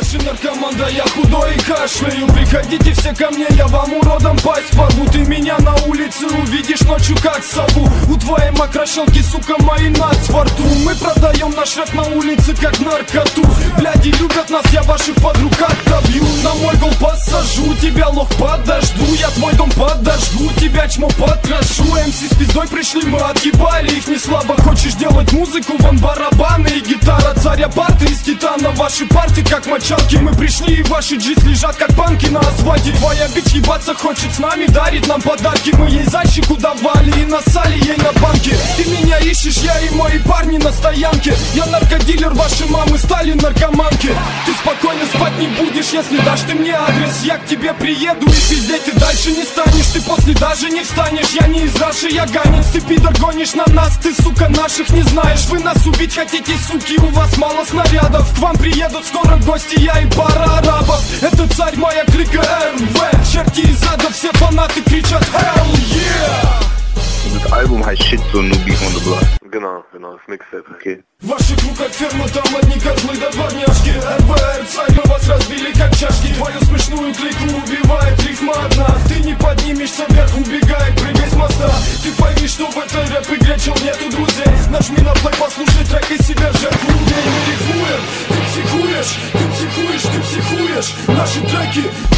Наши наркоман, да я худой и кашляю. Приходите все ко мне, я вам уродом пасть порву. Ты меня на улице увидишь ночью как сову. У твоей мокрощелки, сука, мои нац во рту. Мы продаем наш рэп на улице как наркоту. Бляди любят нас, я ваших подруг отобью. На мой гол посажу, тебя лох подожду. Я твой дом подожгу, тебя чмо подкрашу. МС с пиздой пришли, мы отъебали их не слабо. Хочешь делать музыку, вон барабаны и гитара. Царя парты из титана, ваши парты как мочалки. Мы пришли и ваши джиз лежат как банки на асфальте. Твоя бич ебаться хочет с нами, дарит нам подарки. Мы ей зайчику давали и насали ей на банке. Ты меня ищешь, я и мои парни на стоянке. Я наркодилер, ваши мамы стали наркоманки. Ты спокойно спать не будешь, если дашь ты мне адрес. Я к тебе приеду и пиздеть ты дальше не станешь. Ты после даже не встанешь, я не из Раши, я ганец. Ты пидор гонишь на нас, ты, сука, наших не знаешь. Вы нас убить хотите, суки, у вас мало снарядов. К вам приедут скоро гости, я и пара арабов. Это царь, моя клика РВ. Черти из ада, все фанаты кричат Hell yeah! Das Album heißt Shit, so No Beef on the Block. Genau, das Mixtape. Okay. Ваши круг как ферма, там одни козлы до дворняжки. РВР, царь, мы вас разбили как чашки. Твою смешную клику убивает рифма одна. Ты не поднимешься вверх, убегай, прыгай с моста. Ты пойми, что в этой рэп-игре чел нету друзей. Нажми на плей, послушай трек и себя жертву убей. Мы рифмуем, ты психуешь, ты психуешь, ты психуешь. Наши треки